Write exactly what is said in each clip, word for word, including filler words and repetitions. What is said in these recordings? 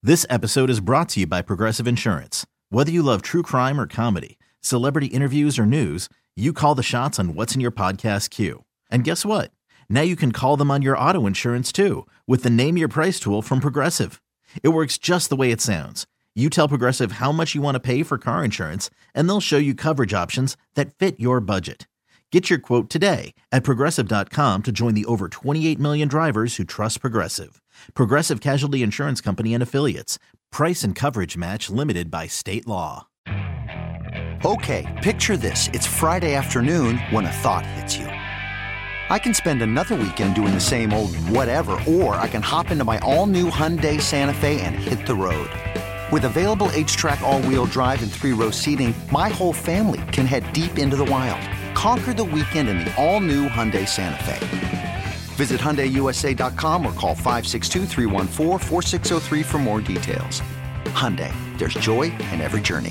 This episode is brought to you by Progressive Insurance. Whether you love true crime or comedy, celebrity interviews or news, you call the shots on what's in your podcast queue. And guess what? Now you can call them on your auto insurance too with the Name Your Price tool from Progressive. It works just the way it sounds. You tell Progressive how much you want to pay for car insurance, and they'll show you coverage options that fit your budget. Get your quote today at Progressive dot com to join the over twenty-eight million drivers who trust Progressive. Progressive Casualty Insurance Company and Affiliates. Price and coverage match limited by state law. Okay, picture this. It's Friday afternoon when a thought hits you. I can spend another weekend doing the same old whatever, or I can hop into my all-new Hyundai Santa Fe and hit the road. With available H-Track all-wheel drive and three-row seating, my whole family can head deep into the wild. Conquer the weekend in the all-new Hyundai Santa Fe. Visit Hyundai U S A dot com or call five six two, three one four, four six zero three for more details. Hyundai, there's joy in every journey.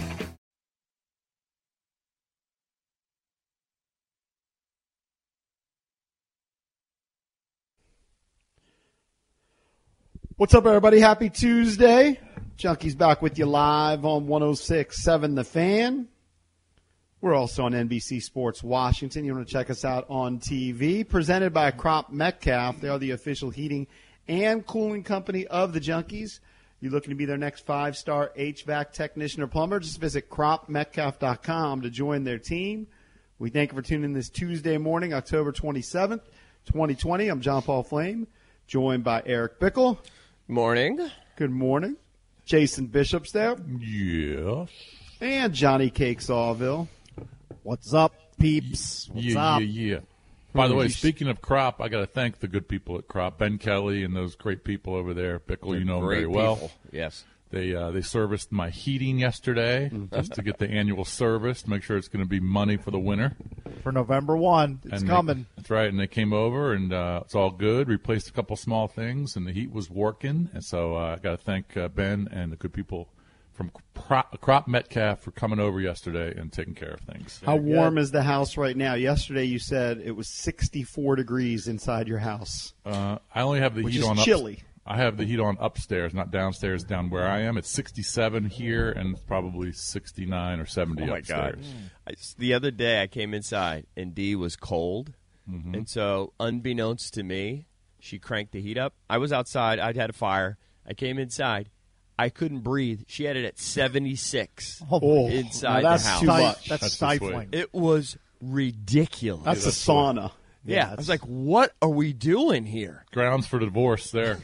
What's up, everybody? Happy Tuesday. Junkies back with you live on one oh six point seven The Fan. We're also on N B C Sports Washington. You want to check us out on T V. Presented by Crop Metcalf. They are the official heating and cooling company of the Junkies. You're looking to be their next five-star H V A C technician or plumber, just visit crop metcalf dot com to join their team. We thank you for tuning in this Tuesday morning, October twenty-seventh, twenty twenty. I'm John Paul Flame, joined by Eric Bickle. Morning. Good morning. Jason Bishop's there. Yes. And Johnny Cake Sawville. What's up, peeps? What's yeah, up? yeah, yeah. By the way, speaking of Crop, I got to thank the good people at Crop, Ben Kelly and those great people over there. Bickle, They're you know them great very well. people. Yes. They uh, they serviced my heating yesterday just to get the annual service, to make sure it's going to be money for the winter. For November first. It's And coming. They, that's right. And they came over, and uh, it's all good. Replaced a couple small things, and the heat was working. And so uh, I got to thank uh, Ben and the good people from Crop, Crop Metcalf for coming over yesterday and taking care of things. How warm is the house right now? Yesterday you said it was sixty-four degrees inside your house. Uh, I only have the Which heat is on chilly. Up, I have the heat on upstairs, not downstairs. Down where I am, it's sixty-seven here, and it's probably sixty-nine or seventy Oh, my upstairs. God. I, the other day I came inside, and Dee was cold. Mm-hmm. And so, unbeknownst to me, she cranked the heat up. I was outside. I'd had a fire. I came inside. I couldn't breathe. She had it at seventy-six Oh, inside now that's the house. too much. That's, That's stifling. It was ridiculous. That's a sauna. yeah, I was like, what are we doing here? Grounds for divorce there.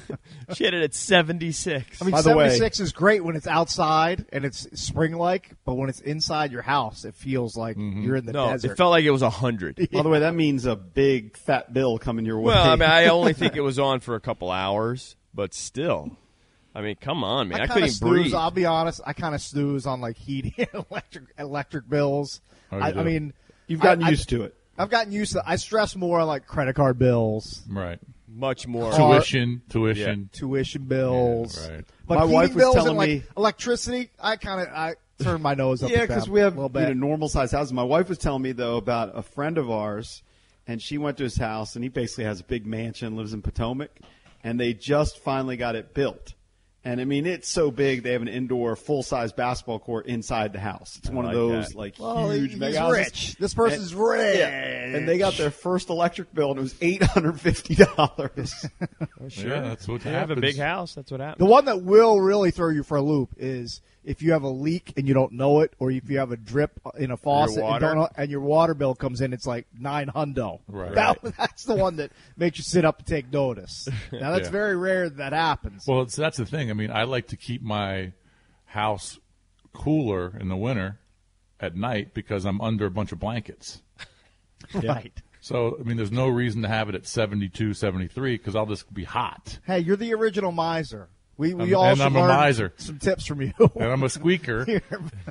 She had it at seventy-six. I mean, By the way- seventy-six is great when it's outside and it's spring-like, but when it's inside your house, it feels like you're in the no, desert. it felt like it was one hundred. By the way, that means a big fat bill coming your way. Well, I mean, I only think it was on for a couple hours, but still. I mean, come on, man. I, I couldn't kind of even breathe. snooze. I'll be honest. I kind of snooze on like heating and electric electric bills. Oh, you I, do? I mean, You've gotten I- used to it. I've gotten used to. I stress more on like credit card bills, Right. Much more. Car- Tuition, tuition. tuition bills. Yeah, right. But My heating wife was bills telling and like me- electricity, I kind of I turn my nose up. Yeah, at them because we have a little you bit. know, normal sized houses. My wife was telling me though about a friend of ours, and she went to his house, and he basically has a big mansion, lives in Potomac, and they just finally got it built. And I mean, it's so big they have an indoor full size basketball court inside the house. It's one like of those that. like Well, huge he's mega houses. rich. This person's And- rich. Yeah. And they got their first electric bill, and it was eight hundred fifty dollars. Yeah, that's what You have happens. a big house. That's what The happens. one that will really throw you for a loop is if you have a leak and you don't know it, or if you have a drip in a faucet and, water. don't know, and your water bill comes in, it's like nine hundo. Right. That, that's the one that makes you sit up and take notice. Now that's Yeah. very rare that, that happens. Well, it's, that's the thing. I mean, I like to keep my house cooler in the winter at night because I'm under a bunch of blankets. Right. So, I mean, there's no reason to have it at seventy-two, seventy-three because I'll just be hot. Hey, you're the original miser. We we I'm- all and should I'm a learn miser. some tips from you. And I'm a squeaker.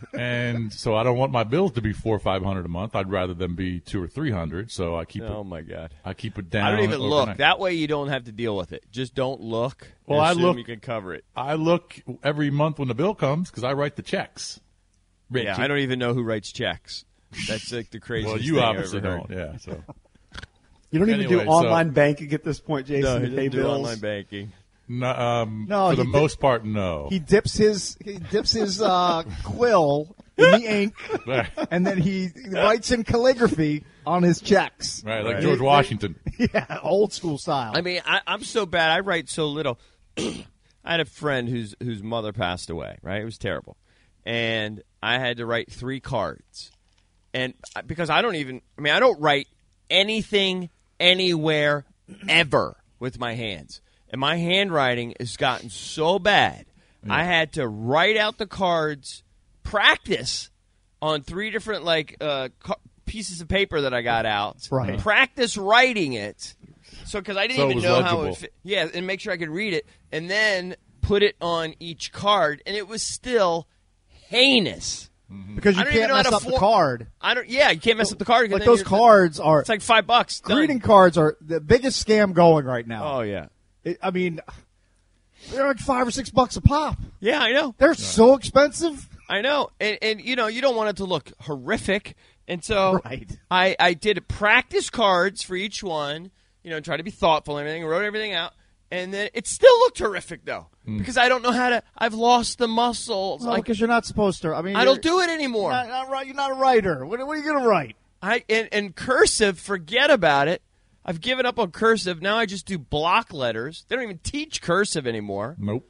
And so I don't want my bills to be four or five hundred a month. I'd rather them be two or three hundred. So I keep Oh, it. my God. I keep it down. I don't even look. overnight. That way you don't have to deal with it. Just don't look. Well, and I assume look- you can cover it. I look every month when the bill comes because I write the checks. Yeah, I don't even know who writes checks. That's like the craziest Well, you thing obviously I've ever don't. heard. Yeah. So You don't even Anyway, do so- online banking at this point, Jason, No, to he pay doesn't do bills. online banking. No, um, No, for the he most did- part, no. He dips his he dips his uh, quill in the ink, and then he writes in calligraphy on his checks. Right, like Right. George Washington. Yeah, old school style. I mean, I, I'm so bad. I write so little. I had a friend whose whose mother passed away. Right, it was terrible, and I had to write three cards, and because I don't even. I mean, I don't write anything anywhere ever with my hands, and my handwriting has gotten so bad. Yeah. I had to write out the cards, practice on three different like uh, ca- pieces of paper that I got out. Right. Practice writing it. So, because I didn't So it even was know how it legible. would fit. Yeah, and make sure I could read it, and then put it on each card, and it was still heinous. because you I don't even can't know how mess to up the for- card. I don't. Yeah, you can't mess up the card. 'cause Like then those you're- cards are It's like five bucks. Done. greeting cards are the biggest scam going right now. Oh yeah, It, I mean, they're like five or six bucks a pop. yeah. I know. They're so expensive. I know, and and you know, you don't want it to look horrific, and so Right. I I did practice cards for each one. You know, try to be thoughtful and everything. Wrote everything out, and then it still looked horrific though because I don't know how to. I've lost the muscles. Well, like because you're not supposed to. I mean, I don't do it anymore. Not, not right. You're not a writer. What, what are you going to write? I and, and cursive, forget about it. I've given up on cursive. Now I just do block letters. They don't even teach cursive anymore. Nope.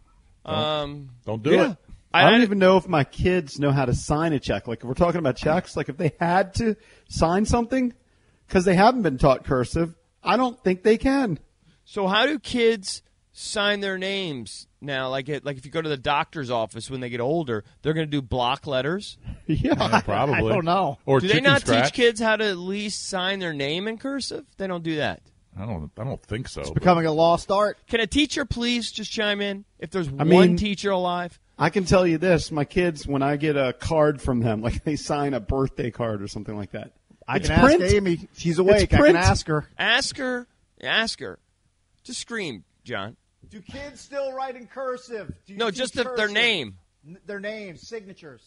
Um, Don't do yeah. it. I don't even know if my kids know how to sign a check. Like if we're talking about checks, like if they had to sign something because they haven't been taught cursive, I don't think they can. So how do kids sign their names now? Like it, like if you go to the doctor's office when they get older, they're going to do block letters. Yeah. Yeah, probably. I don't know. Or Do they chicken not scratch. teach kids how to at least sign their name in cursive? They don't do that. I don't. I don't think so. but- Becoming a lost art. Can a teacher please just chime in if there's one mean- teacher alive? I can tell you this: my kids, when I get a card from them, like they sign a birthday card or something like that, I it's can print. ask Amy. She's awake. I can print. ask her. Ask her. Ask her. Just scream, John. Do kids still write in cursive? Do you No, teach just the, their cursive? name. N- Their names, signatures.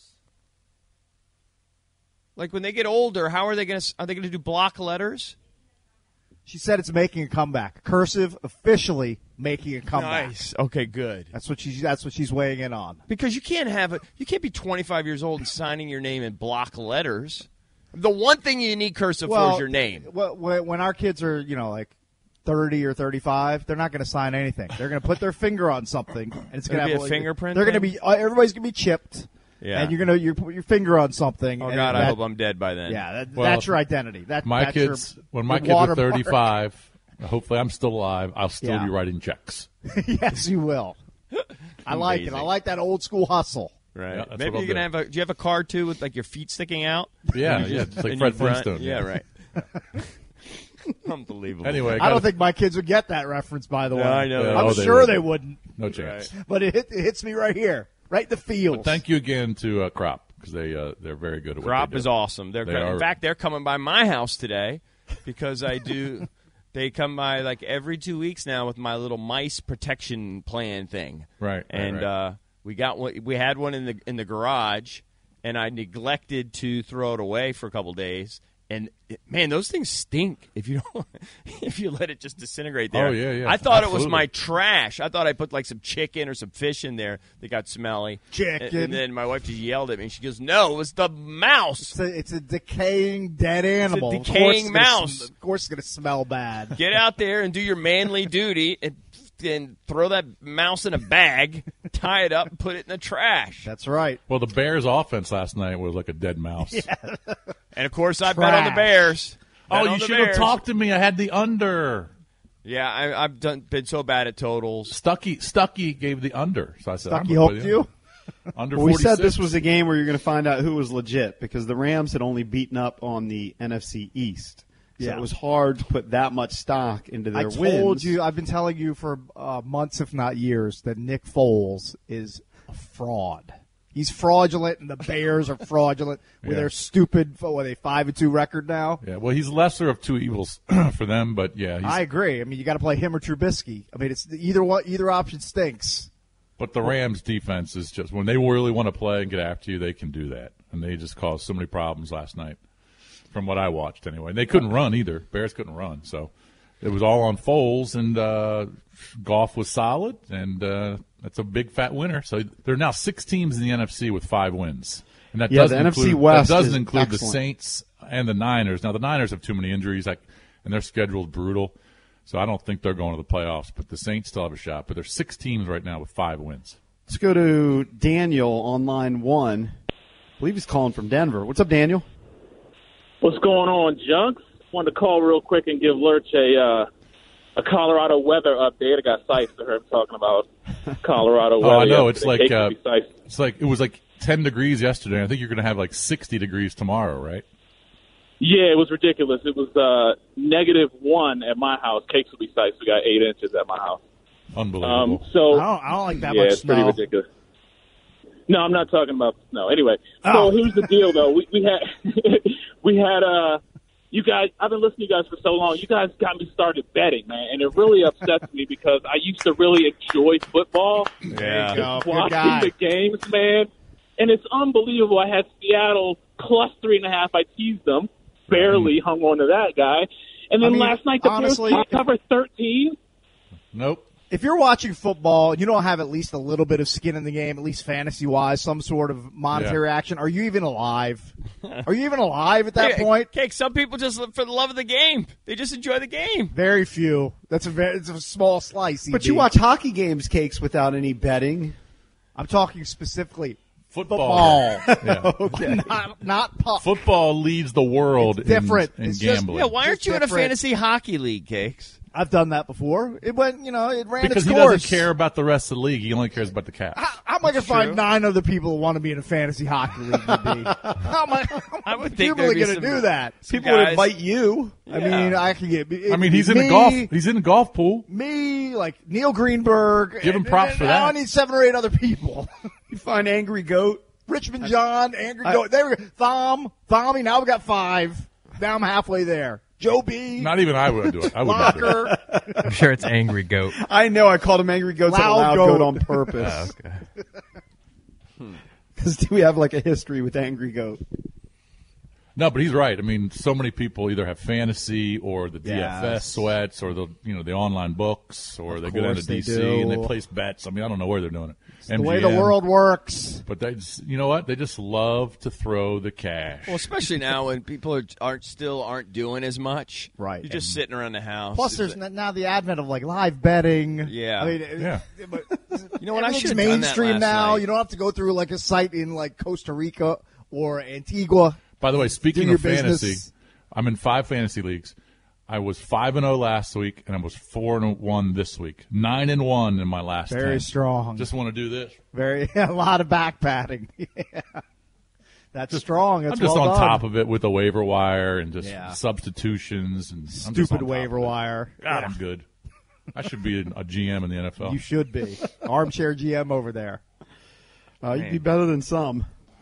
Like when they get older, how are they going to? Are they going to do block letters? She said it's making a comeback. Cursive officially making a comeback. Nice. Okay, good. That's what she's. That's what she's weighing in on. Because you can't have it. You can't be twenty-five years old and signing your name in block letters. The one thing you need cursive for is your name. Well, when when our kids are, you know, like thirty or thirty-five, they're not going to sign anything. They're going to put their finger on something, and it's going It'll to be have a fingerprint They're going to thing? be. uh, Everybody's going to be chipped. Yeah. And you're going to you put your finger on something. Oh and God, that, I hope I'm dead by then. Yeah, that, Well, that's your identity. That my that's kids, your, when my your kids are watermark. thirty-five, hopefully I'm still alive. I'll still Yeah. be writing checks. Yes, you will. I like it. I Amazing. like that old school hustle. Right. Yeah, that's Maybe what you're I'll gonna have a. Do you have a card too with like your feet sticking out? Yeah, yeah, just like In Fred your front? Flintstone. Yeah, right. Unbelievable. Anyway, I gotta- don't think my kids would get that reference, by the way. No, I know. Yeah, I'm oh, they sure would. they wouldn't, no chance. but it, hit, it hits me right here, right in the feels. But thank you again to uh, Crop because they uh, they're very good at what Crop they do. is awesome. They're They co- in are- fact they're coming by my house today because I do. They come by like every two weeks now with my little mice protection plan thing. Right, right, And right. Uh, we got one. We had one in the in the garage, and I neglected to throw it away for a couple days. And it- man, those things stink if you don't if you let it just disintegrate there. Oh, yeah, yeah. I thought it was Absolutely. my trash. I thought I put like some chicken or some fish in there that got smelly. Chicken. And, and then my wife just yelled at me. She goes, "No, it was the mouse." It's a, it's a decaying dead animal. Of decaying course it's gonna mouse. sm- of course, it's going to smell bad. Get out there and do your manly duty and, and throw that mouse in a bag, tie it up, and put it in the trash. That's right. Well, the Bears' offense last night was like a dead mouse. And of course, I bet on the Trash. Bears. Bet Oh, on you the should have Bears. talked to me. I had the under. Yeah, I, I've done been so bad at totals. Stucky Stucky gave the under, so I said, Stucky I'm gonna helped play the you? under. Under Well, we said forty-six. this was a game where you're going to find out who was legit because the Rams had only beaten up on the N F C East. So Yeah. it was hard to put that much stock into I their told wins. you, I've been telling you for uh, months, if not years, that Nick Foles is a fraud. He's fraudulent, and the Bears are fraudulent with Yeah. their stupid, what are they, five and two record now. Yeah, well, he's lesser of two evils for them, but yeah, he's, I agree. I mean, you got to play him or Trubisky. I mean, it's either one, either option stinks. but the Rams' defense is just when they really want to play and get after you, they can do that, and they just caused so many problems last night. From what I watched, anyway, and they couldn't run either. Bears couldn't run, so it was all on Foles, and uh, Goff was solid, and uh, that's a big fat winner. So there are now six teams in the N F C with five wins, and that Yeah, doesn't the N F C include, West that doesn't is include the excellent. Saints and the Niners. Now the Niners have too many injuries, like, and their schedule is brutal. So I don't think they're going to the playoffs, but the Saints still have a shot. But there's six teams right now with five wins. Let's go to Daniel on line one. I believe he's calling from Denver. What's up, Daniel? What's going on, Junks? Wanted to call real quick and give Lurch a uh, a Colorado weather update. I got sites to her talking about Colorado weather. Oh, I know. It's yesterday. like Cake uh, would be sites. it's like it was like ten degrees yesterday. I think you're going to have like sixty degrees tomorrow, right? Yeah, it was ridiculous. It was uh, negative one at my house. Cakes will be sites. We got eight inches at my house. Unbelievable. Um, so I don't, I don't like that yeah, much it's pretty snow. ridiculous. No, I'm not talking about the snow. Anyway, so Oh. here's the deal, though. We, we had we had uh, you guys. I've been listening to you guys for so long. You guys got me started betting, man, and it really upsets me because I used to really enjoy football. Yeah. Go. Good Watching guy. the games, man, and it's unbelievable. I had Seattle plus three and a half. I teased them, barely hung on to that guy, and then I mean, last night the honestly, Bears covered thirteen. Nope. If you're watching football and you don't have at least a little bit of skin in the game, at least fantasy-wise, some sort of monetary Yeah. action, are you even alive? Are you even alive at that Hey, point? Cake, some people just live for the love of the game. They just enjoy the game. Very few. That's a very it's a small slice. But E B. you watch hockey games, Cakes, without any betting. I'm talking specifically Football. football, Yeah. not not puck. Football leads the world It's different. in, in It's just- gambling. Yeah, why aren't Just you in a different. fantasy hockey league, Cakes? I've done that before. It went, you know, it ran because its he course. doesn't care about the rest of the league. He only cares about the Caps. How, how am I going to find nine other people who want to be in a fantasy hockey league? To be? How am I? How I am would think people there'd are be going to some- do that? People would guys- invite you. I mean, I can get. I mean, he's in me, a golf. He's in a golf pool. Me, like Neil Greenberg. Give him and- props and for now that. I need seven or eight other people. You find Angry Goat. Richmond John, Andrew, I- Go- there we go. Thom, Thommy. Now we got five. Now I'm halfway there. Joe B. Not even I would do it. I would not do it. Locker. I'm sure it's Angry Goat. I know I called him Angry Goat, Loud loud goat. goat on purpose. Oh, okay. Because we have like a history with Angry Goat. No, but he's right. I mean, so many people either have fantasy or the D F S Yes. sweats or the you know the online books or they go down to course they D C do. and they place bets. I mean, I don't know where they're doing it. The way the world works. But they, just, you know what? They just love to throw the cash. Well, especially now when people are, aren't still aren't doing as much. Right. You're just sitting around the house. Plus, It's there's like- n- now the advent of like live betting. Yeah. I mean, it- Yeah. But You know what? I everything's should have done that mainstream last now. night. You don't have to go through like a site in like Costa Rica or Antigua. By the way, speaking your of fantasy, business. I'm in five fantasy leagues. I was five and zero last week, and I was four and one this week. Nine and one in my last. Very ten. strong. Just want to do this. Very a lot of back padding. Yeah. That's strong. That's I'm just well on done. top of it with the waiver wire and just Yeah. substitutions and I'm just on Stupid top waiver of it. wire. God, I'm good. I should be a G M in the N F L. You should be armchair G M over there. Uh, you'd be better than some.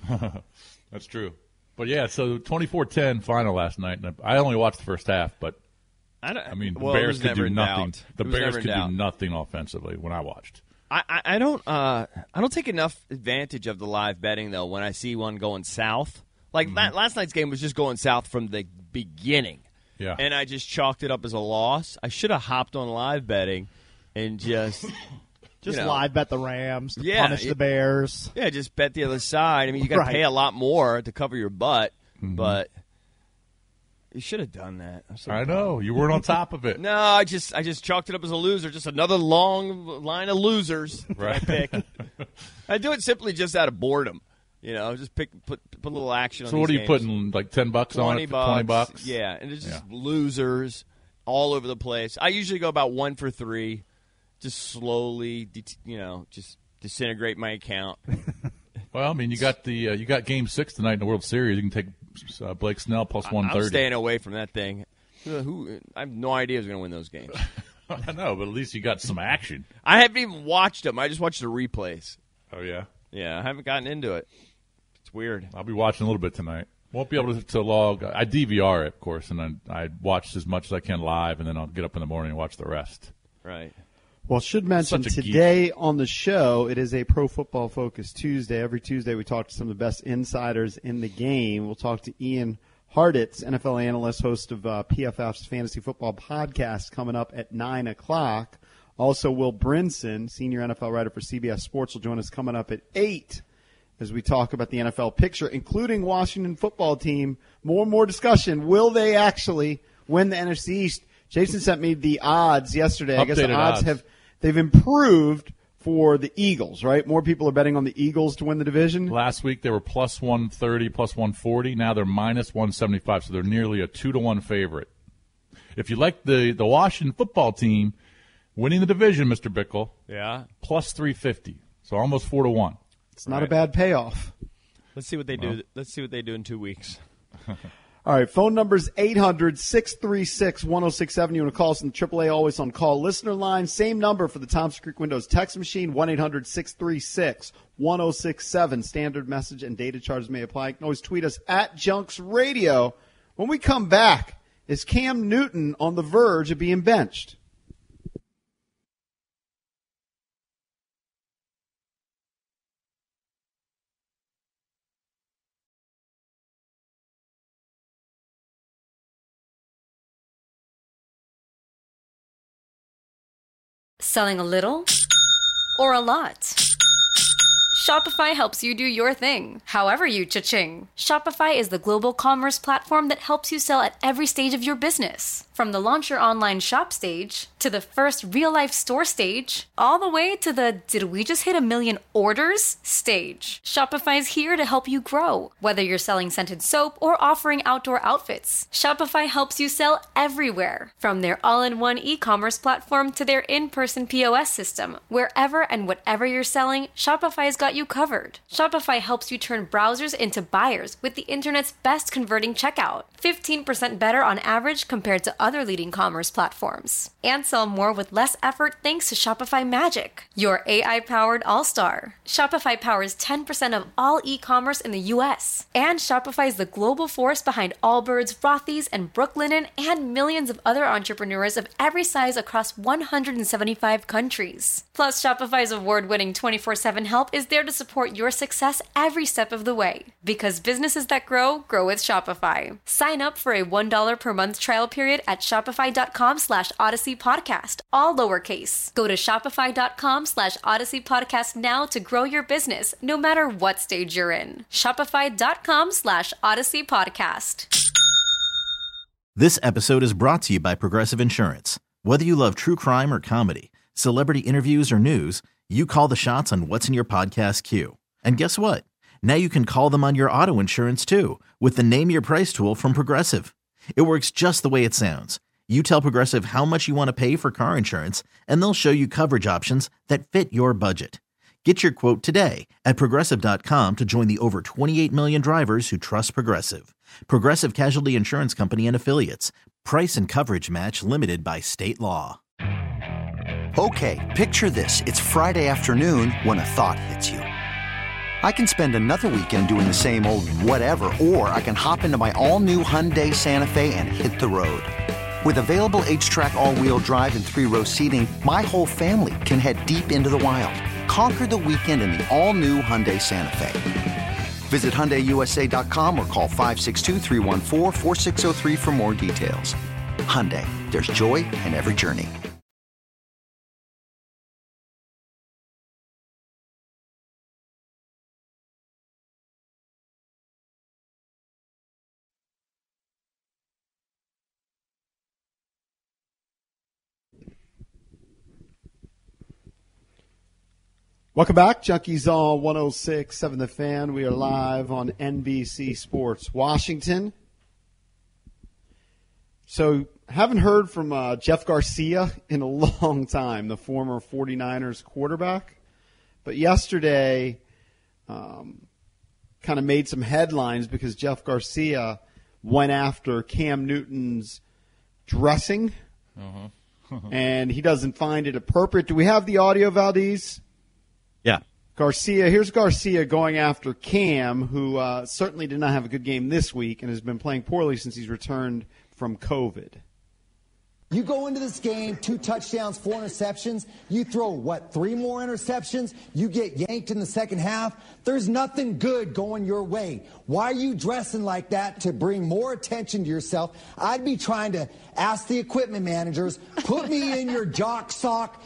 That's true. But yeah, so twenty-four ten final last night, and I only watched the first half, but I, don't, I mean, the well, it Bears was could never do in nothing. doubt. The It was Bears never in could doubt. do nothing offensively when I watched. I, I, I don't uh I don't take enough advantage of the live betting though when I see one going south. Like Mm-hmm. la- last night's game was just going south from the beginning. Yeah. And I just chalked it up as a loss. I should have hopped on live betting and just Just you know, live bet the Rams to Yeah, punish it- the Bears. Yeah, just bet the other side. I mean, you got to Right. pay a lot more to cover your butt, Mm-hmm. but you should have done that. I'm so I bummed. know you weren't on top of it. No, I just I just chalked it up as a loser. Just another long line of losers that I Right. pick. I do it simply just out of boredom. You know, just pick put put a little action on So what are these you games. putting like ten bucks on Twenty it? for bucks. Twenty bucks. Yeah, and it's just Yeah. losers all over the place. I usually go about one for three, just slowly, det- you know, just disintegrate my account. Well, I mean, you got the uh, you got Game Six tonight in the World Series. You can take uh, Blake Snell plus one I'm thirty. staying away from that thing. Who, who I have no idea who's going to win those games. I know, but at least you got some action. I haven't even watched them. I just watched the replays. Oh yeah, Yeah, I haven't gotten into it. It's weird. I'll be watching a little bit tonight. Won't be able to, to log. I D V R it, of course, and I, I watch as much as I can live, and then I'll get up in the morning and watch the rest. Right. Well, should mention Such a geek. today on the show, it is a Pro Football Focus Tuesday. Every Tuesday we talk to some of the best insiders in the game. We'll talk to Ian Harditz, N F L analyst, host of uh, P F F's Fantasy Football Podcast, coming up at nine o'clock. Also, Will Brinson, senior N F L writer for C B S Sports, will join us coming up at eight as we talk about the N F L picture, including Washington football team. More and more discussion. Will they actually win the N F C East? Jason sent me the odds yesterday. Updated I guess the odds, odds have they've improved for the Eagles, right? More people are betting on the Eagles to win the division. Last week they were plus one thirty, plus one forty. Now they're minus one seventy-five, so they're nearly a two to one favorite. If you like the, the Washington football team winning the division, Mister Bickle, Yeah. plus three fifty, so almost four to one. It's not Right. a bad payoff. Let's see what they do. Let's see what they do in two weeks. All right, phone number's eight hundred, six three six, one oh six seven. You want to call us on the triple A Always On Call listener line. Same number for the Thompson Creek Windows text machine, one eight hundred, six three six, one oh six seven. Standard message and data charges may apply. You can always tweet us at Junks Radio. When we come back, is Cam Newton on the verge of being benched? Selling a little or a lot? Shopify helps you do your thing, however you cha-ching. Shopify is the global commerce platform that helps you sell at every stage of your business. From the launch your online shop stage, to the first real-life store stage, all the way to the did we just hit a million orders stage. Shopify's here to help you grow. Whether you're selling scented soap or offering outdoor outfits, Shopify helps you sell everywhere. From their all-in-one e-commerce platform to their in-person P O S system, wherever and whatever you're selling, Shopify's got you covered. Shopify helps you turn browsers into buyers with the internet's best converting checkout. fifteen percent better on average compared to other leading commerce platforms. And sell more with less effort thanks to Shopify Magic, your A I-powered all-star. Shopify powers ten percent of all e-commerce in the U S. And Shopify is the global force behind Allbirds, Rothy's, and Brooklinen, and millions of other entrepreneurs of every size across one hundred seventy-five countries. Plus, Shopify's award-winning twenty-four seven help is there to support your success every step of the way. Because businesses that grow, grow with Shopify. Sign up for a one dollar per month trial period at shopify.com slash Odyssey Podcast, all lowercase. Go to shopify.com slash Odyssey Podcast now to grow your business, no matter what stage you're in. Shopify.com slash Odyssey Podcast. This episode is brought to you by Progressive Insurance. Whether you love true crime or comedy, celebrity interviews or news, you call the shots on what's in your podcast queue. And guess what? Now you can call them on your auto insurance too with the Name Your Price tool from Progressive. It works just the way it sounds. You tell Progressive how much you want to pay for car insurance, and they'll show you coverage options that fit your budget. Get your quote today at Progressive dot com to join the over twenty-eight million drivers who trust Progressive. Progressive Casualty Insurance Company and Affiliates. Price and coverage match limited by state law. Okay, picture this. It's Friday afternoon when a thought hits you. I can spend another weekend doing the same old whatever, or I can hop into my all-new Hyundai Santa Fe and hit the road. With available H-Track all-wheel drive and three-row seating, my whole family can head deep into the wild. Conquer the weekend in the all-new Hyundai Santa Fe. Visit Hyundai U S A dot com or call five six two, three one four, four six zero three for more details. Hyundai, there's joy in every journey. Welcome back. Junkies on one oh six point seven The Fan. We are live on N B C Sports Washington. So, haven't heard from uh, Jeff Garcia in a long time, the former forty-niners quarterback. But yesterday um, kind of made some headlines because Jeff Garcia went after Cam Newton's dressing, Uh-huh. and he doesn't find it appropriate. Do we have the audio, Valdez? Yeah. Garcia, here's Garcia going after Cam, who uh, certainly did not have a good game this week and has been playing poorly since he's returned from COVID. You go into this game, two touchdowns, four interceptions. You throw, what, three more interceptions? You get yanked in the second half. There's nothing good going your way. Why are you dressing like that to bring more attention to yourself? I'd be trying to ask the equipment managers, put me in your jock sock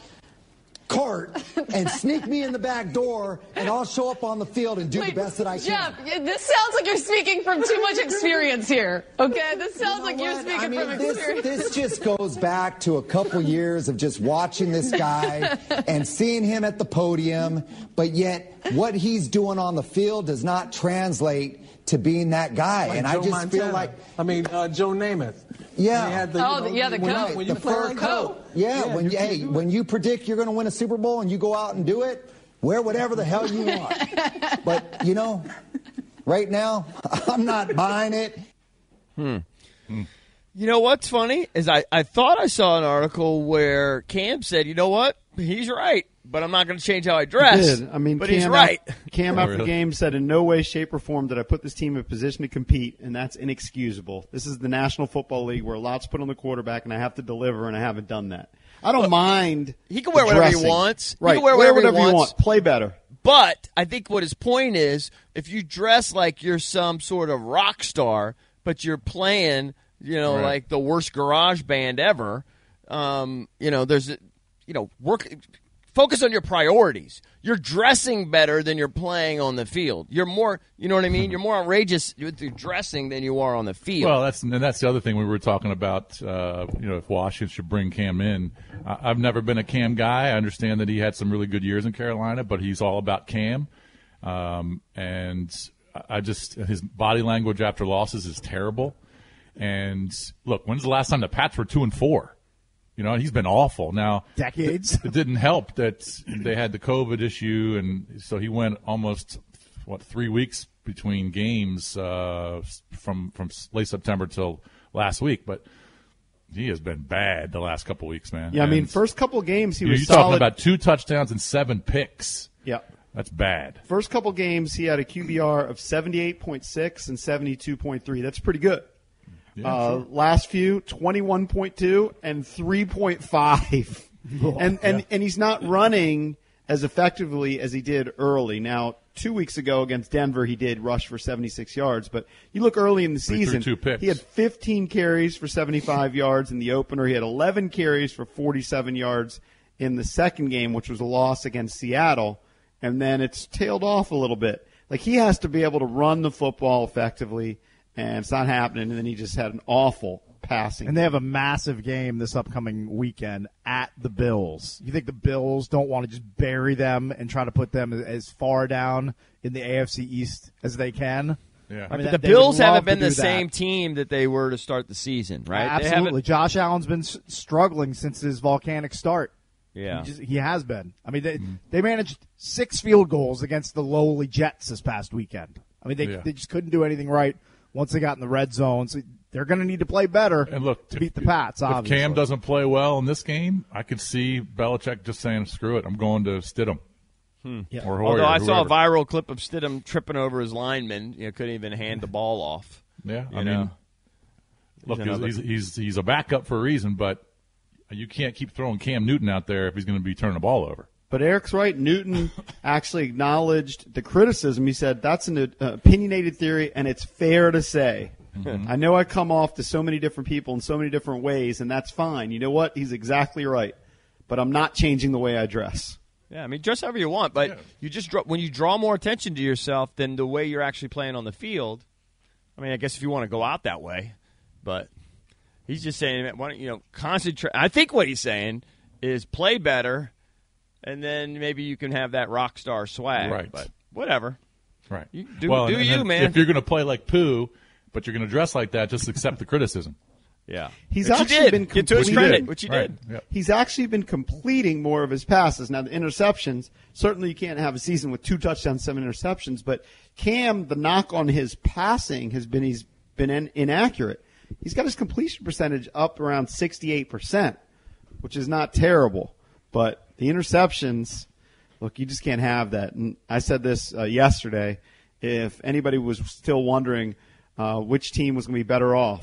cart and sneak me in the back door, and I'll show up on the field and do Wait, the best that I can. Jeff, this sounds like you're speaking from too much experience here. Okay, this sounds You know like you're what? speaking I mean, from this, experience. this just goes back to a couple years of just watching this guy and seeing him at the podium, but yet what he's doing on the field does not translate to being that guy. Like and Joe I just Montana. feel like, I mean, uh, Joe Namath. yeah. He had the, Oh, you know, yeah, the when, coat. When you the play fur like coat. that. Yeah, Yeah, when you you, can hey, do it. when you predict you're going to win a Super Bowl and you go out and do it, wear whatever the hell you want. But, you know, right now, I'm not buying it. Hmm. Hmm. You know what's funny is I, I thought I saw an article where Cam said, you know what, he's right, but I'm not going to change how I dress. He did. I mean, but Cam he's right. After, Cam Oh, after the really? game said, in no way, shape, or form did I put this team in a position to compete, and that's inexcusable. This is the National Football League where a lot's put on the quarterback, and I have to deliver, and I haven't done that. I don't Look, mind. he can wear whatever he dressing. wants. He Right. can wear wear whatever he whatever you wants. want. Play better. But I think what his point is, if you dress like you're some sort of rock star, but you're playing, you know, Right. like the worst garage band ever, um, you know, there's, a- you know, work. Focus on your priorities. You're dressing better than you're playing on the field. You're more, you know what I mean? You're more outrageous with your dressing than you are on the field. Well, that's and that's the other thing we were talking about. Uh, you know, if Washington should bring Cam in, I, I've never been a Cam guy. I understand that he had some really good years in Carolina, but he's all about Cam. Um, and I just his body language after losses is terrible. And look, when's the last time the Pats were two and four? You know, he's been awful. Now, Decades. It, it didn't help that they had the COVID issue, and so he went almost what three weeks between games uh, from from late September till last week. But he has been bad the last couple weeks, man. Yeah, I mean, And first couple of games he you're, was you're solid. talking about two touchdowns and seven picks. Yeah. That's bad. First couple games he had a Q B R of seventy-eight point six and seventy-two point three. That's pretty good. Yeah, uh, sure. Last few, twenty-one point two and three point five. and, and, Yeah. and he's not running as effectively as he did early. Now, two weeks ago against Denver, he did rush for seventy-six yards. But you look early in the He threw season, two picks. he had fifteen carries for seventy-five yards in the opener. He had eleven carries for forty-seven yards in the second game, which was a loss against Seattle. And then it's tailed off a little bit. Like, he has to be able to run the football effectively, and it's not happening. And then he just had an awful passing. And they have a massive game this upcoming weekend at the Bills. You think the Bills don't want to just bury them and try to put them as far down in the A F C East as they can? Yeah. I mean, the that- they Bills would love haven't been to do the that. same team that they were to start the season, right? They haven't- Absolutely. Josh Allen's been s- struggling since his volcanic start. Yeah. He, just, he has been. I mean, they, they managed six field goals against the lowly Jets this past weekend. I mean, they, Yeah. they just couldn't do anything right once they got in the red zone. So they're going to need to play better And look, to if- beat the Pats, If obviously. Cam doesn't play well in this game, I could see Belichick just saying, "Screw it, I'm going to Stidham." Yeah. Or Hoyer, Although I saw a whoever. viral clip of Stidham tripping over his lineman, you know, couldn't even hand the ball off. Yeah, You I know? mean, look, He's another- he's, he's he's a backup for a reason, but you can't keep throwing Cam Newton out there if he's going to be turning the ball over. But Eric's right. Newton actually acknowledged the criticism. He said, that's an uh, opinionated theory, and it's fair to say. I know I come off to so many different people in so many different ways, and that's fine. You know what? He's exactly right. But I'm not changing the way I dress. Yeah, I mean, dress however you want, but Yeah. you just draw, when you draw more attention to yourself than the way you're actually playing on the field. I mean, I guess if you want to go out that way, but he's just saying, why don't you know, concentrate. I think what he's saying is play better, and then maybe you can have that rock star swag. Right. But whatever. Right. You do well, do and- and you, then man. If you're going to play like poo, but you're going to dress like that, just accept the criticism. Yeah. He's Which actually he did. been Get to his completing- credit, which he Right. did. Yep. He's actually been completing more of his passes. Now, the interceptions, certainly you can't have a season with two touchdowns, seven interceptions, but Cam, the knock on his passing has been he's been in, inaccurate. He's got his completion percentage up around sixty-eight percent, which is not terrible. But the interceptions, look, you just can't have that. And I said this uh, yesterday. If anybody was still wondering uh, which team was going to be better off,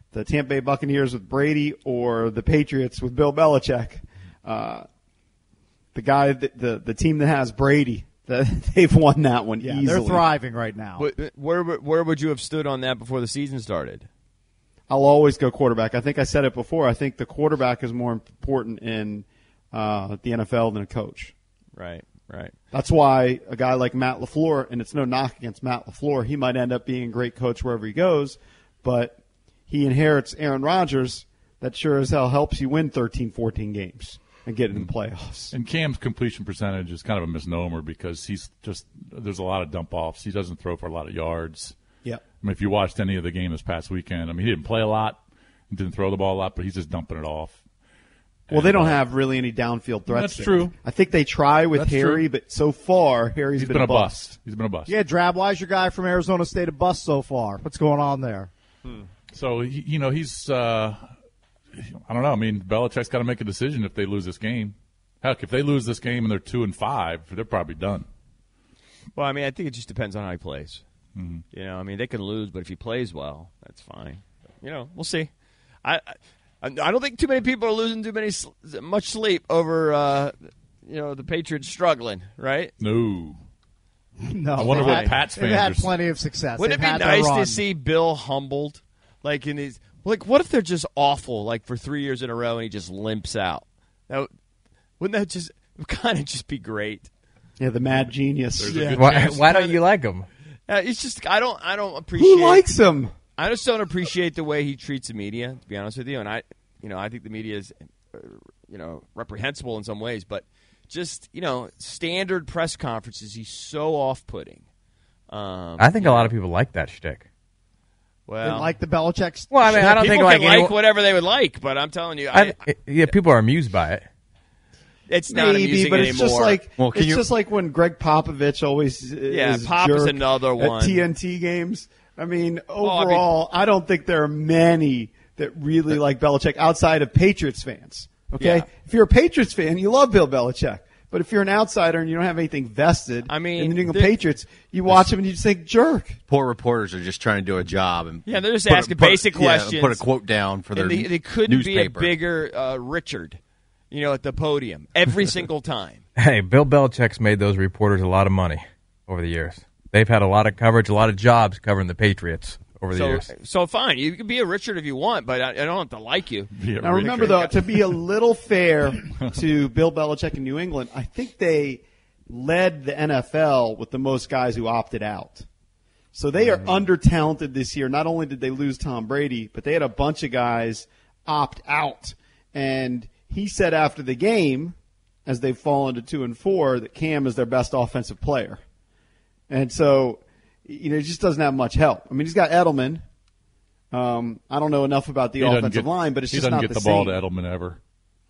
the Tampa Bay Buccaneers with Brady or the Patriots with Bill Belichick. Uh, the guy, that, the the team that has Brady, the, they've won that one Yeah, easily. they're thriving right now. Where, where where would you have stood on that before the season started? I'll always go quarterback. I think I said it before. I think the quarterback is more important in uh, the N F L than a coach. Right, right. That's why a guy like Matt LaFleur, and it's no knock against Matt LaFleur, he might end up being a great coach wherever he goes, but he inherits Aaron Rodgers. That sure as hell helps you win thirteen, fourteen games and get in the playoffs. And Cam's completion percentage is kind of a misnomer because he's just there's a lot of dump offs. He doesn't throw for a lot of yards. Yeah. I mean, if you watched any of the game this past weekend, I mean, he didn't play a lot, didn't throw the ball a lot, but he's just dumping it off. Well, And, they don't uh, have really any downfield threats. That's there. true. I think they try with That's Harry, true. but so far, Harry's He's been, been a a bust. bust. He's been a bust. Yeah, Drab, why is your guy from Arizona State a bust so far? What's going on there? So, he, you know, he's, uh, I don't know. I mean, Belichick's got to make a decision if they lose this game. Heck, if they lose this game and they're two and five, they're probably done. Well, I mean, I think it just depends on how he plays. Mm-hmm. You know, I mean, they can lose, but if he plays well, that's fine. You know, we'll see. I I, I don't think too many people are losing too many much sleep over uh, you know the Patriots struggling, right? No. No, I wonder they've what had- Pats They've fans had are- plenty of success. Wouldn't They've it had be their nice run. to see Bill humbled, like in his like? What if they're just awful, like for three years in a row, and he just limps out? That would- wouldn't that just kind of just be great? Yeah, the mad genius. There's a Yeah. good Why, chance. why don't you like him? Uh, it's just I don't I don't appreciate. Who likes him? I just don't appreciate the way he treats the media, to be honest with you. And I, you know, I think the media is, uh, you know, reprehensible in some ways. But just, you know, standard press conferences, he's so off-putting. Um, I think a lot of people like that shtick. well, They like the Belichick. Well, I mean, I don't people think like can like anyone- whatever they would like, but I'm telling you, I, I, yeah, people are amused by it. it's not Maybe, amusing but anymore. it's just like Well, can it's you- just like when Greg Popovich always Yeah, is a Pop is jerk another one. at T N T games. I mean, I mean- overall, I don't think there are many that really like Belichick outside of Patriots fans. Okay, Yeah. if you're a Patriots fan, you love Bill Belichick. But if you're an outsider and you don't have anything vested I mean, in the New England the- Patriots, you watch him and you just think, jerk. Poor reporters are just trying to do a job. And Yeah, they're just put a- asking put a- basic yeah, questions. Put a quote down for their and they, they couldn't be a newspaper. bigger uh, Richard, you know, at the podium every single time. Hey, Bill Belichick's made those reporters a lot of money over the years. They've had a lot of coverage, a lot of jobs covering the Patriots over the So, years. so fine, you can be a Richard if you want, but I, I don't have to like you. Yeah, Now Rick- remember, though, to be a little fair to Bill Belichick in New England, I think they led the N F L with the most guys who opted out. So they are under-talented this year. Not only did they lose Tom Brady, but they had a bunch of guys opt out. And he said after the game, as they've fallen to two and four, that Cam is their best offensive player. And so, you know, he just doesn't have much help. I mean, he's got Edelman. Um, I don't know enough about the He doesn't offensive get- line, but it's he just doesn't not get the, the, same. ball to Edelman ever.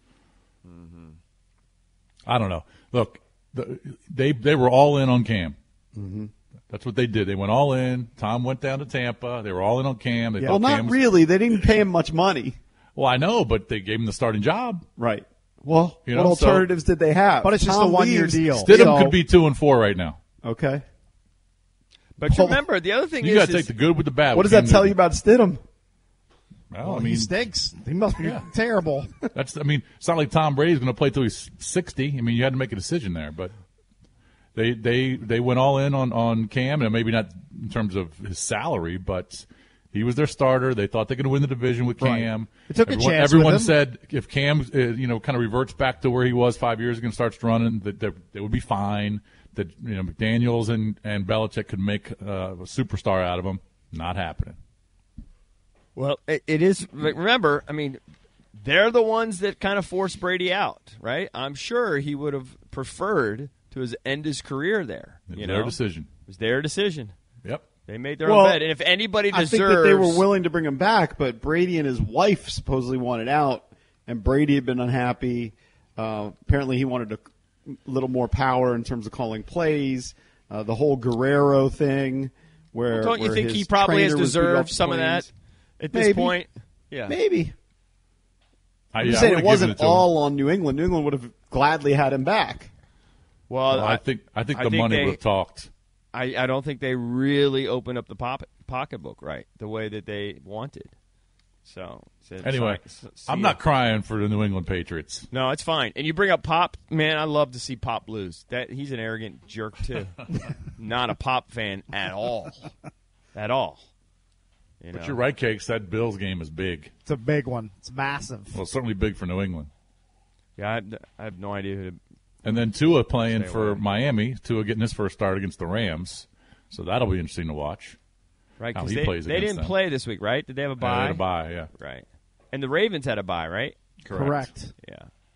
I don't know. Look, the, they they were all in on Cam. Mm-hmm. That's what they did. They went all in. Tom went down to Tampa. They were all in on Cam. They Well, thought not Cam was, really. They didn't pay him much money. Well, I know, but they gave him the starting job. Right. Well, You what know, so- alternatives did they have? But it's just Tom a one-year leaves, deal. Stidham so- could be two and four right now. Okay. But you remember, the other thing You is, got to is take the good with the bad. What with does that Cam tell you Newton. about Stidham? Well, I he mean, stinks. He must be terrible. that's. I mean, it's not like Tom Brady's going to play till he's sixty. I mean, you had to make a decision there, but they they they went all in on on Cam, and maybe not in terms of his salary, but he was their starter. They thought they could win the division with Cam. Right. They took a everyone, chance Everyone with him. said if Cam, uh, you know, kind of reverts back to where he was five years ago and starts running, that that they would be fine. That you know, McDaniels and and Belichick could make uh, a superstar out of him. Not happening. well, it, it is. Remember, I mean, they're the ones that kind of forced Brady out, right? I'm sure he would have preferred to his end his career there. It was You their know, decision. it was their decision. Yep. They made their Well, own bed, and if anybody I deserves, think that they were willing to bring him back, but Brady and his wife supposedly wanted out, and Brady had been unhappy. Uh, apparently, he wanted a little more power in terms of calling plays. Uh, the whole Guerrero thing, where Well, don't you where think his he probably has trainer was beat deserved off some of that planes. at this Maybe. point? Yeah, Maybe. I, I'm yeah, just I saying would've it wasn't given to him. all on New England. New England would have gladly had him back. Well, Well, I think I think I the think money they- would have talked. I, I don't think they really opened up the pop, pocketbook right the way that they wanted. So, so Anyway, sorry, see I'm ya. not crying for the New England Patriots. No, it's fine. And you bring up Pop, man. I love to see Pop lose. That he's an arrogant jerk too. Not a Pop fan at all, at all. You But know? you're right, Cakes. That Bills game is big. It's a big one. It's massive. Well, it's certainly big for New England. Yeah, I, I have no idea who to. And then Tua playing Stay for away. Miami. Tua getting his first start against the Rams. So that'll be interesting to watch. Right, How because he they, plays they against didn't them. play this week, right? Did they have a Yeah, bye? they had a bye, yeah. Right. And the Ravens had a bye, right? Correct. Yeah.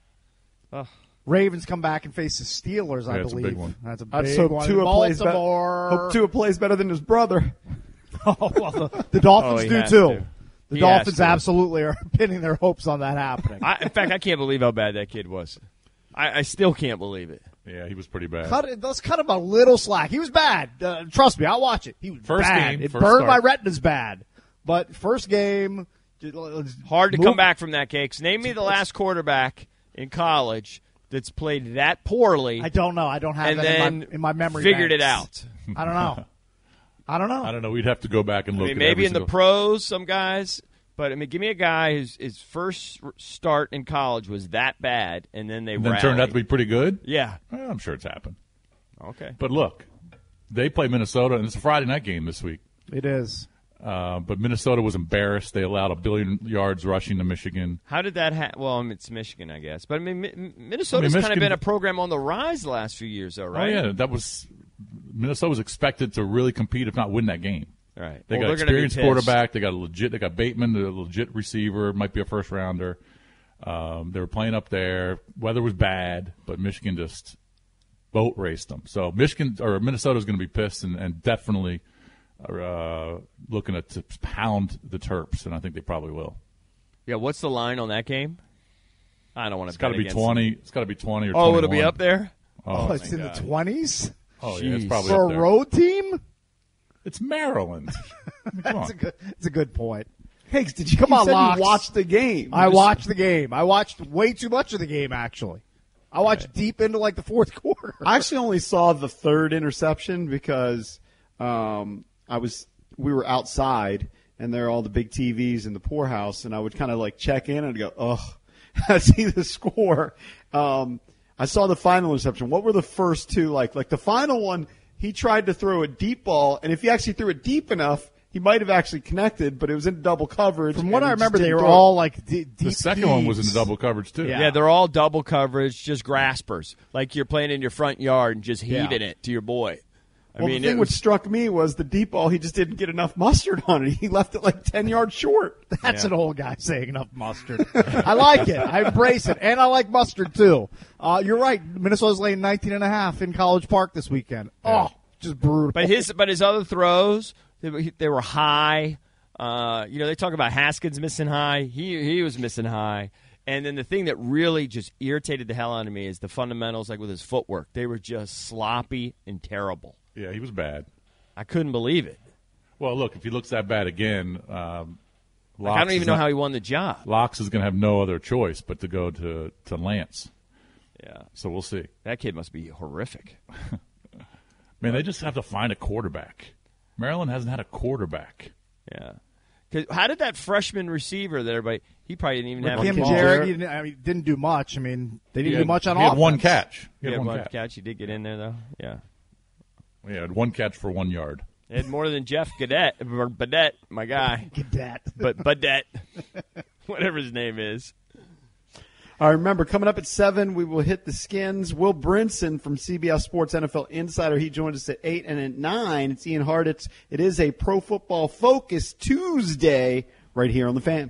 Oh. Ravens come back and face the Steelers, I Yeah, it's a believe. big one. That's a I big just hope one. Tua plays, be- Baltimore. hope Tua plays better than his brother. Oh, well, the, the Dolphins Oh, he do has too. to. The He Dolphins has to. absolutely are pinning their hopes on that happening. I, in fact, I can't believe how bad that kid was. I, I still can't believe it. Yeah, he was pretty bad. Cut it, let's cut him a little slack. He was bad. Uh, trust me, I'll watch it. He was First bad. game, it first burned start. my retinas bad. But first game, Hard to move- come back from that, Cakes. Name me the last quarterback in college that's played that poorly. I don't know. I don't have and that then in my, in my memory. figured it banks. out. I don't know. I don't know. I don't know. We'd have to go back and I look mean, at maybe every in the single- pros, some guys. But, I mean, give me a guy whose his first start in college was that bad, and then they and then rallied. turned out to be pretty good. Yeah. Well, I'm sure it's happened. Okay. But look, they play Minnesota, and it's a Friday night game this week. It is. Uh, but Minnesota was embarrassed. They allowed a billion yards rushing to Michigan. How did that happen? Well, I mean, it's Michigan, I guess. But, I mean, Mi- Minnesota's I mean, kind of Michigan- been a program on the rise the last few years, though, right? Oh, yeah, that was Minnesota was expected to really compete, if not win that game. Right. They Well, got they're gonna be experienced pissed. quarterback. They got a legit. They got Bateman, the legit receiver, might be a first rounder. Um, they were playing up there. Weather was bad, but Michigan just boat raced them. So Michigan or Minnesota's going to be pissed and, and definitely uh, looking at to pound the Terps, and I think they probably will. Yeah, what's the line on that game? I don't want to It's got to be twenty. It's got to be twenty or. Oh, twenty-one. it'll be up there? Oh, Oh, it's my in God. the twenties? Oh, yeah, it's Jeez. probably For up a there. road team? It's Maryland. I mean, come That's on. a good, that's a good point. Hey, did you Come you on, said Locks. you watched the game? I You just- watched the game. I watched way too much of the game, actually. I watched deep into like the fourth quarter. I actually only saw the third interception because um, I was we were outside and there are all the big T Vs in the poorhouse, and I would kind of like check in and go, oh, I see the score. Um, I saw the final interception. What were the first two like? Like the final one, he tried to throw a deep ball, and if he actually threw it deep enough, he might have actually connected, but it was in double coverage. From what and I he just remember, they didn't were throw it. all like d- deep The second one was in heaves. the double coverage too. Yeah. Yeah, they're all double coverage, just graspers. Like you're playing in your front yard and just heaving Yeah. it to your boy. I Well, mean, the thing it which was, struck me was the deep ball. He just didn't get enough mustard on it. He left it like ten yards short. That's an old guy saying enough mustard. I like it. I embrace it. And I like mustard, too. Uh, you're right. Minnesota's laying nineteen and a half in College Park this weekend. Oh, just brutal. but his but his other throws, they, were- they were high. Uh, you know, they talk about Haskins missing high. He he was missing high. And then the thing that really just irritated the hell out of me is the fundamentals, like with his footwork. They were just sloppy and terrible. Yeah, he was bad. I couldn't believe it. Well, look, if he looks that bad again, um, Like, I Locks don't even is know not- how he won the job. Locks is going to have no other choice but to go to, to Lance. Yeah, So we'll see. that kid must be horrific. Man, they just have to find a quarterback. Maryland hasn't had a quarterback. Yeah. 'Cause how did that freshman receiver that everybody – he probably didn't even have Kim a ball. Jarrett he didn't, I mean, didn't do much. I mean, they didn't He do had- much on he offense. had one catch. He He had had one one catch. catch. He did get in there, though. Yeah. He had one catch for one yard. He had more than Jeff Gadet, or Badet, my guy. Gadet. But Badet, whatever his name is. All right, remember, coming up at seven, we will hit the Skins. Will Brinson from C B S Sports N F L Insider. He joined us at eight, and at nine, it's Ian Harditz. It is a Pro Football Focus Tuesday right here on The Fan.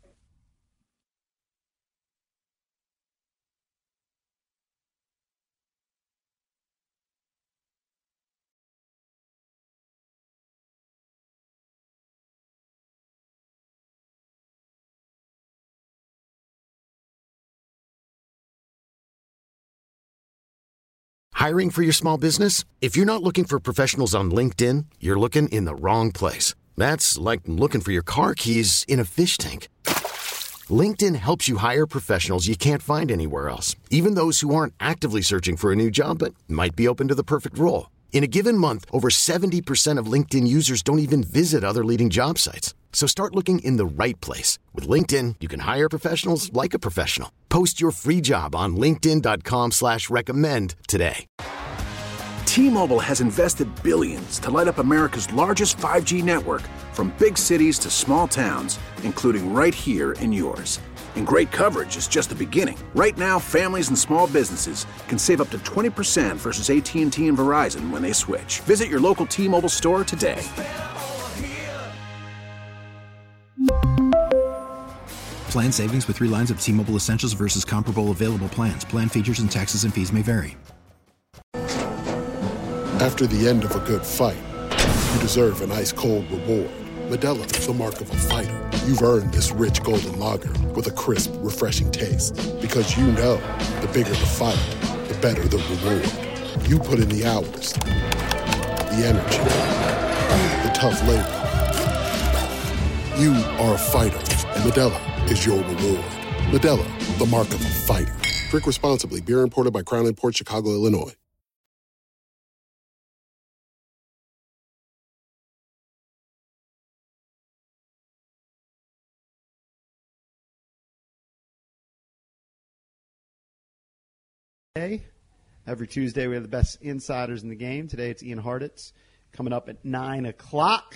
Hiring for your small business? If you're not looking for professionals on LinkedIn, you're looking in the wrong place. That's like looking for your car keys in a fish tank. LinkedIn helps you hire professionals you can't find anywhere else, even those who aren't actively searching for a new job but might be open to the perfect role. In a given month, over seventy percent of LinkedIn users don't even visit other leading job sites. So start looking in the right place. With LinkedIn, you can hire professionals like a professional. Post your free job on linkedin.com slash recommend today. T-Mobile has invested billions to light up America's largest five G network, from big cities to small towns, including right here in yours. And great coverage is just the beginning. Right now, families and small businesses can save up to twenty percent versus A T and T and Verizon when they switch. Visit your local T-Mobile store today. Plan savings with three lines of T-Mobile Essentials versus comparable available plans. Plan features and taxes and fees may vary. After the end of a good fight, you deserve an ice-cold reward. Modelo is the mark of a fighter. You've earned this rich golden lager with a crisp, refreshing taste. Because you know, the bigger the fight, the better the reward. You put in the hours, the energy, the tough labor. You are a fighter, and Modelo is your reward. Modelo, the mark of a fighter. Drink responsibly. Beer imported by Crown Imports, Chicago, Illinois. Every Tuesday, we have the best insiders in the game. Today, it's Ian Hartitz coming up at nine o'clock.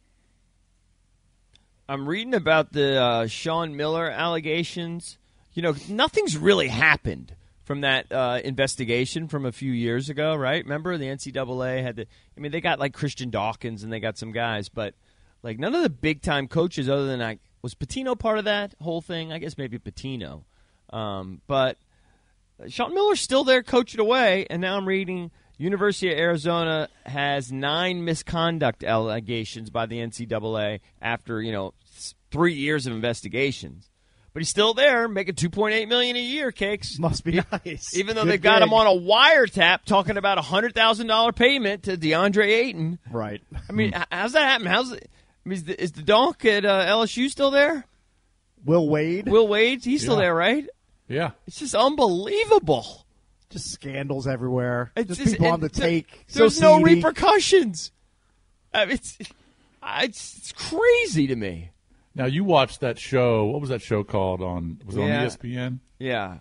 I'm reading about the uh, Sean Miller allegations. You know, nothing's really happened from that uh, investigation from a few years ago, right? Remember, the N C double A had the – I mean, they got, like, Christian Dawkins and they got some guys, but, like, none of the big-time coaches other than, like, was Pitino part of that whole thing? I guess maybe Pitino. Um, but – Sean Miller's still there coaching away, and now I'm reading University of Arizona has nine misconduct allegations by the N C double A after, you know, three years of investigations. But he's still there, making two point eight million dollars a year, Cakes. Must be nice. Even though Good they've got gig. him on a wiretap talking about a one hundred thousand dollars payment to DeAndre Ayton. Right. I mean, how's that happen? How's it, I mean, is the, is the donk at uh, L S U still there? Will Wade? Will Wade? He's still Yeah. there, right? Yeah. It's just unbelievable. Just scandals everywhere. It's just just- people on the and take. There's so no seedy. repercussions. I mean, it's, it's it's crazy to me. Now, you watched that show. What was that show called on? Was it on Yeah. E S P N? Yeah.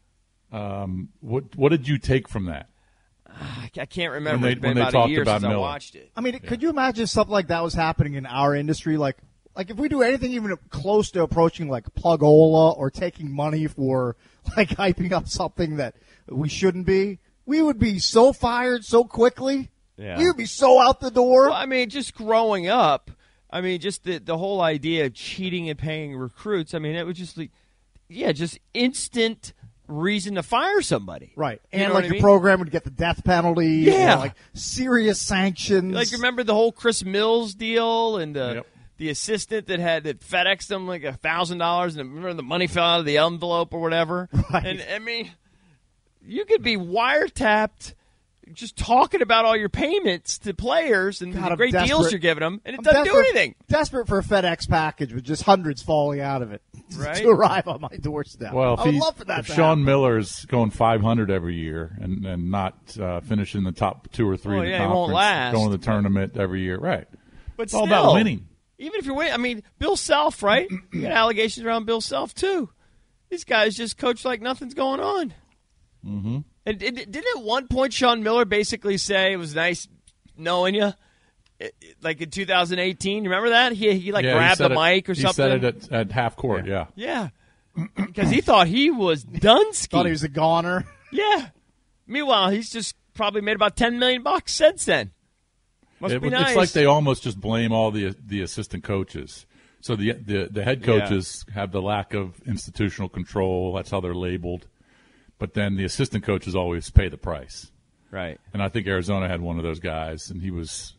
Um, what What did you take from that? I I can't remember. When they- It's been when they about talked a year about since I Miller. watched it. I mean, could you imagine something like that was happening in our industry? Like, like if we do anything even close to approaching like Plugola or taking money for like hyping up something that we shouldn't be, we would be so fired so quickly. Yeah. We would be so out the door. Well, I mean, just growing up, I mean, just the the whole idea of cheating and paying recruits. I mean, it was just like, yeah, just instant reason to fire somebody. Right. You And know like what I your mean? program would get the death penalty. Yeah. Or like serious sanctions. Like, remember the whole Chris Mills deal and the the assistant that had that FedExed them like a thousand dollars, and remember the money fell out of the envelope or whatever. Right. And I mean, you could be wiretapped, just talking about all your payments to players and God, the I'm great deals desperate. you're giving them, and it I'm doesn't do desperate- anything. Desperate for a FedEx package with just hundreds falling out of it Right. to arrive on my doorstep. Well, if, I would he- love for that if to Sean happen. Miller's going five hundred every year and, and not uh, finishing the top two or three Well, in the yeah, he won't conference, last, going to the tournament every year, right? But it's all still, about winning. Even if you're winning, I mean, Bill Self, right? You got allegations around Bill Self too. These guys just coach like nothing's going on. Mm-hmm. And did, didn't at one point Sean Miller basically say it was nice knowing you, like in two thousand eighteen? You remember that? He he like Yeah, he grabbed the said it- mic or he something. said it at, at half court. Yeah. Yeah, because he thought he was Dunsky. Thought he was a goner. Yeah. Meanwhile, he's just probably made about ten million bucks since then. Must It- be it's nice. like they almost just blame all the the assistant coaches. So the the, the head coaches have the lack of institutional control. That's how they're labeled. But then the assistant coaches always pay the price. Right. And I think Arizona had one of those guys, and he was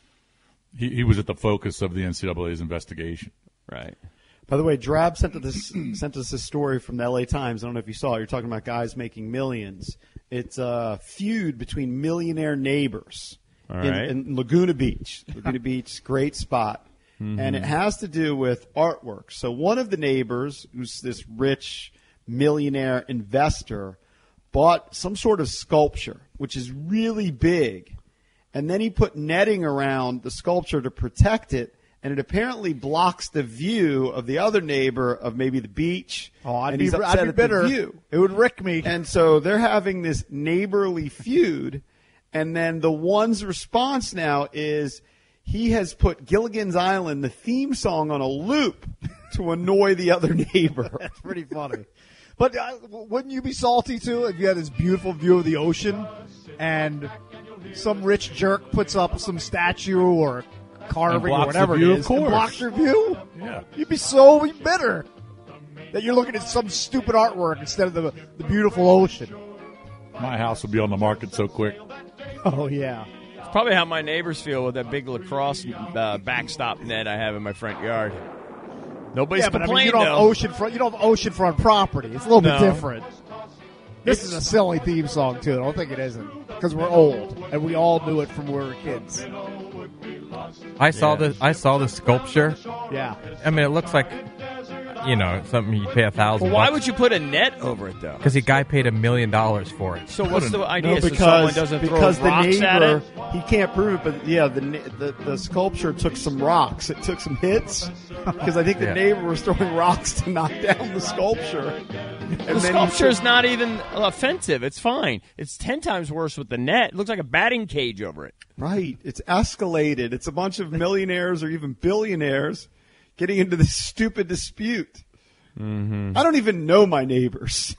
he, he was at the focus of the N C double A's investigation. Right. By the way, Drab sent us this sent us this story from the L A Times. I don't know if you saw it. You're talking about guys making millions. It's a feud between millionaire neighbors All in, right. in Laguna Beach. Laguna Beach, great spot. Mhm. And it has to do with artwork. So one of the neighbors, who's this rich millionaire investor, bought some sort of sculpture, which is really big. And then he put netting around the sculpture to protect it. and it apparently blocks the view of the other neighbor of maybe the beach. Oh, I'd and be, he's upset I'd be at bitter. the view. It would wreck me. And so they're having this neighborly feud, and then the one's response now is he has put Gilligan's Island, the theme song, on a loop to annoy the other neighbor. That's pretty funny. But uh, wouldn't you be salty, too, if you had this beautiful view of the ocean and some rich jerk puts up some statue or carving or whatever view, it is and blocks your view? Yeah. You'd be so bitter that you're looking at some stupid artwork instead of the, the beautiful ocean. My house would be on the market so quick. Oh, yeah. It's probably how my neighbors feel with that big lacrosse uh, backstop net I have in my front yard. Nobody's yeah, but I mean, complaining, you don't have though. oceanfront. You don't have oceanfront property. It's a little No. bit different. This is a silly theme song too. I don't think it isn't because we're old and we all knew it from when we were kids. I saw Yeah. the I saw the sculpture. Yeah. I mean, it looks like, you know, something you pay a thousand. Well, why would you put a net over it, though? Because the guy paid a million dollars for it. So what's the idea? No, so because someone doesn't because throw the rocks at neighbor it? he can't prove it, but yeah, the na- the, the sculpture took some rocks. It took some hits because I think the Yeah. neighbor was throwing rocks to knock down the sculpture. And The then he sculpture's took- not even offensive. It's fine. It's ten times worse with the net. It looks like a batting cage over it. Right. It's escalated. It's a bunch of millionaires or even billionaires getting into this stupid dispute. Mm-hmm. I don't even know my neighbors.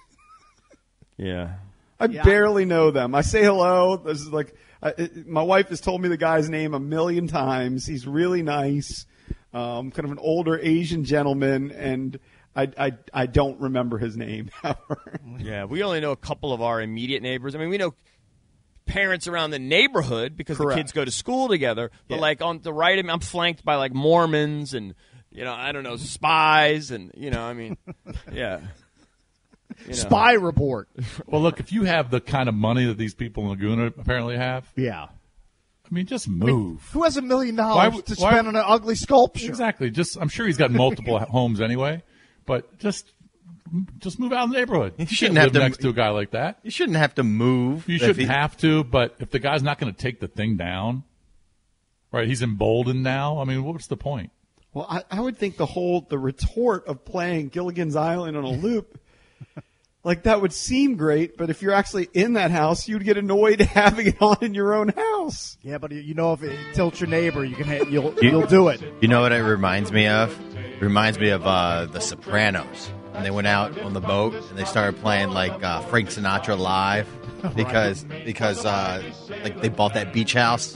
Yeah. I Yeah. barely know them. I say hello. This is like I, it, my wife has told me the guy's name a million times. He's really nice, um, kind of an older Asian gentleman, and I, I, I don't remember his name ever. Yeah, we only know a couple of our immediate neighbors. I mean, we know parents around the neighborhood because Correct. the kids go to school together. But Yeah. like on the right of me, I'm flanked by like Mormons and, you know, I don't know, spies and, you know, I mean, yeah. You know. Spy report. Well, look, if you have the kind of money that these people in Laguna apparently have, Yeah. I mean, just I move. mean, who has a million Why dollars would- to why- spend on an ugly sculpture? Exactly. Just I'm sure he's got multiple homes anyway, but just just move out of the neighborhood. You shouldn't live have to- next to a guy like that. You shouldn't have to move. You if shouldn't he- have to, but if the guy's not going to take the thing down, right? He's emboldened now. I mean, what's the point? Well, I, I would think the whole the retort of playing Gilligan's Island on a loop, like that would seem great, but if you're actually in that house, you'd get annoyed having it on in your own house. Yeah, but you know if it tilts your neighbor, you can ha- you'll You- you'll do it. You know what it reminds me of? It reminds me of uh, The Sopranos. And they went out on the boat and they started playing like uh, Frank Sinatra live because because uh, like they bought that beach house.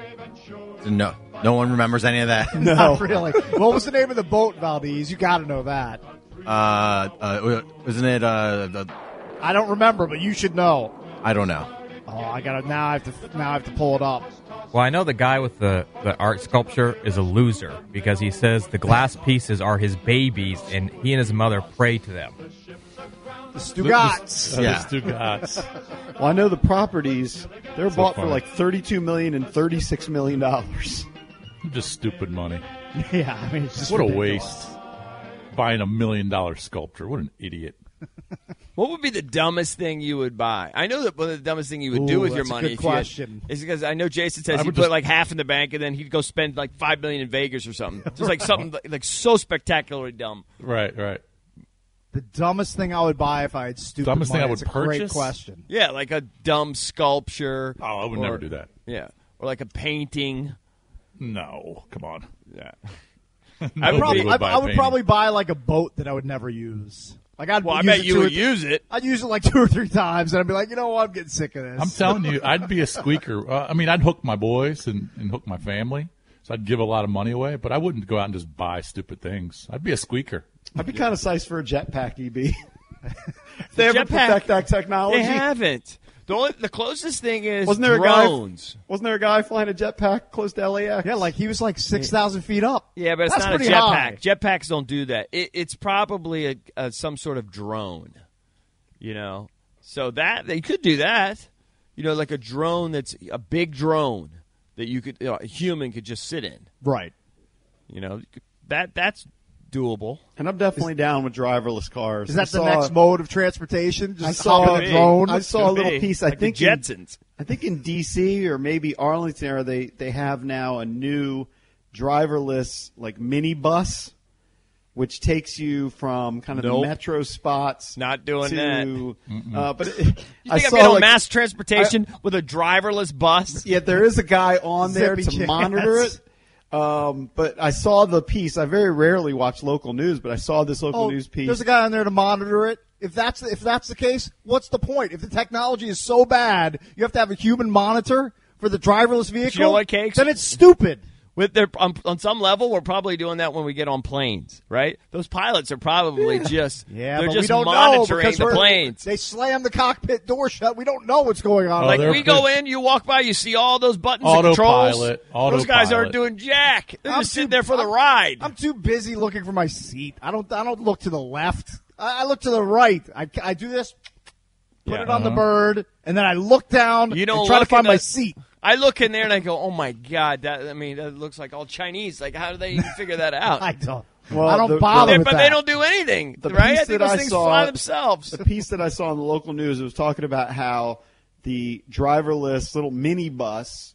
So no, no one remembers any of that. Not really. What was the name of the boat, Valdez? You got to know that. Uh, uh, wasn't it? Uh, the, I don't remember, but you should know. I don't know. Oh, I gotta now. I have to now. I have to pull it up. Well, I know the guy with the, the art sculpture is a loser because he says the glass pieces are his babies and he and his mother pray to them. The Stugats. Uh, Yeah. The Stugats. Well, I know the properties; they're So bought for funny. like thirty-two million and thirty-six million dollars. Just stupid money. Yeah, I mean, it's just What a ridiculous. waste. Buying a million dollar sculpture. What an idiot. What would be the dumbest thing you would buy? I know that one of the dumbest thing you would do Ooh, with your that's a money good if you had- question. is because I know Jason says I he'd would put just- like half in the bank and then he'd go spend like five million in Vegas or something. Just like something like, like so spectacularly dumb. Right, right. The dumbest thing I would buy if I had stupid Dumbest thing money. I would It's a great purchase? question. Yeah, like a dumb sculpture. Oh, I would or- never do that. Yeah, or like a painting. No, come on. Yeah. I, Nobody probably, would I, buy I would painting. probably buy like a boat that I would never use. Like I'd Well, I use bet it you two or would th- use it. I'd use it like two or three times, and I'd be like, you know what, I'm getting sick of this. I'm telling you, I'd be a squeaker. Uh, I mean, I'd hook my boys and, and hook my family. So I'd give a lot of money away, but I wouldn't go out and just buy stupid things. I'd be a squeaker. I'd be kind of sized for a jetpack, E B. they ever Jetpack- perfect that technology? They haven't. The only, the closest thing is Wasn't there drones. a guy? Wasn't there a guy flying a jetpack close to L A X? Yeah, like he was like six thousand feet up. Yeah, but it's That's not a pretty jetpack. high. Jetpacks don't do that. It, it's probably a, a some sort of drone. You know, so that they could do that. You know, like a drone that's a big drone that you could you know, a human could just sit in. Right. You know, that that's doable. And I'm definitely down with driverless cars. Is that I the saw- next mode of transportation? Just I saw hop in a drone. I saw a Could little be. piece. I Like the think in- Jetsons. I think in D C or maybe Arlington area, they they have now a new driverless like minibus, which takes you from kind of Nope. the metro spots. Not doing to, that. Uh, but it, You I think I'm saw getting on like, mass transportation with a driverless bus? yeah, there is a guy on there Zippy to jazz. monitor it. Um, but I saw the piece. I very rarely watch local news, but I saw this local Oh, news piece. there's a guy on there to monitor it. If that's if that's the case, what's the point? If the technology is so bad, you have to have a human monitor for the driverless vehicle. You know what, Cakes? Then it's stupid. With their on, on some level, we're probably doing that when we get on planes, right? Those pilots are probably just Yeah, they're but just we don't know monitoring because the we're- planes. They slam the cockpit door shut. We don't know what's going on. Oh, Like they're we go in, you walk by, you see all those buttons Autopilot, and controls. Those guys aren't autopilot. doing jack. They're I'm just sitting too- there for the I'm- ride. I'm too busy looking for my seat. I don't. I don't look to the left. I, I look to the right. I, I do this. Put Yeah. it on the Uh-huh. bird, and then I look down You don't and try to look find in my the- seat. I look in there and I go, "Oh my god!" That I mean, that looks like all Chinese. Like, how do they even figure that out? I don't. Well, I don't the- bother They- with but that. they don't do anything, The right? piece I think that those I things saw- fly themselves. The piece that I saw on the local news, it was talking about how the driverless little minibus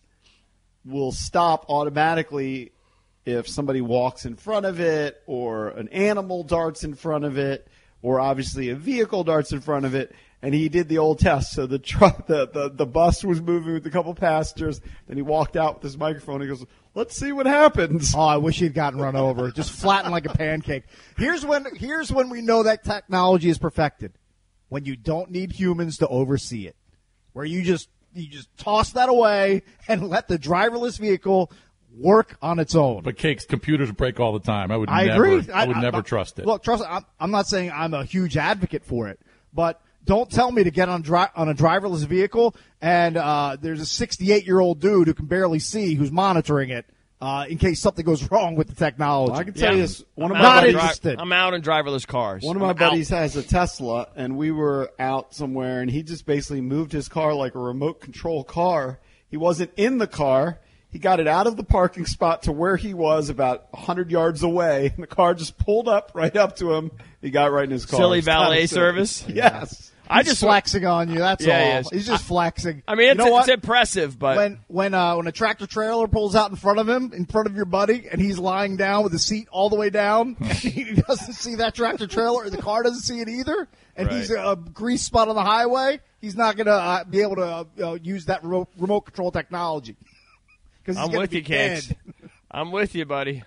will stop automatically if somebody walks in front of it or an animal darts in front of it or obviously a vehicle darts in front of it. And he did the old test. So the truck, the, the, the bus was moving with a couple passengers. Then he walked out with his microphone. He goes, "Let's see what happens." Oh, I wish he'd gotten run over. Just flattened like a pancake. Here's when here's when we know that technology is perfected. When you don't need humans to oversee it. Where you just you just toss that away and let the driverless vehicle work on its own. But Cakes, computers break all the time. I would I never, agree. I would never trust it. Look, trust. I'm, I'm not saying I'm a huge advocate for it, but don't tell me to get on dri- on a driverless vehicle and uh, there's a sixty-eight year old dude who can barely see who's monitoring it uh, in case something goes wrong with the technology. I can tell you this. One of I'm my out not on buddies- interested. I'm out in driverless cars. One of my I'm buddies out. has a Tesla, and we were out somewhere, and he just basically moved his car like a remote control car. He wasn't in the car. He got it out of the parking spot to where he was about one hundred yards away, and the car just pulled up right up to him. He got right in his car. Silly It's kinda valet silly. service? Yes. I He's just flexing on you. That's Yeah, all. he is. He's just flexing. I mean, You it's, know it's what? impressive, but when when uh, when a tractor trailer pulls out in front of him, in front of your buddy, and he's lying down with the seat all the way down, and he doesn't see that tractor trailer, or the car doesn't see it either, and Right. he's a, a grease spot on the highway, he's not going to uh, be able to uh, uh, use that remote, remote control technology. 'Cause he's I'm gonna with be you, Cakes. dead. I'm with you, buddy.